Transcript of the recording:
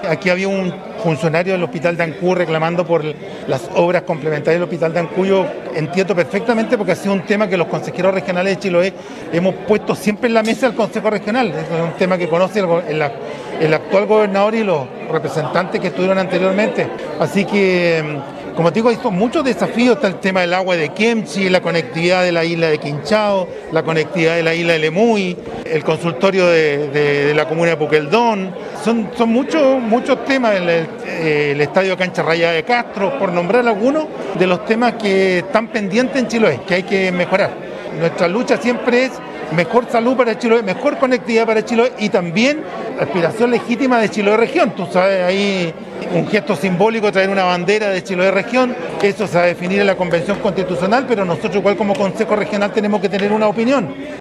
Aquí había un funcionario del Hospital de Ancú reclamando por las obras complementarias del Hospital de Ancú. Yo entiendo perfectamente porque ha sido un tema que los consejeros regionales de Chiloé hemos puesto siempre en la mesa del Consejo Regional. Es un tema que conoce el actual gobernador y los representantes que estuvieron anteriormente. Así que, como te digo, hay muchos desafíos. Está el tema del agua de Kemchi, la conectividad de la isla de Quinchao, la conectividad de la isla de Lemuy, el consultorio de la comuna de Puqueldón. Son muchos temas, el estadio Cancha Rayada de Castro, por nombrar algunos de los temas que están pendientes en Chiloé, que hay que mejorar. Nuestra lucha siempre es mejor salud para Chiloé, mejor conectividad para Chiloé y también aspiración legítima de Chiloé Región. Tú sabes, ahí un gesto simbólico, traer una bandera de Chiloé Región, eso se va a definir en la Convención Constitucional, pero nosotros igual como Consejo Regional tenemos que tener una opinión.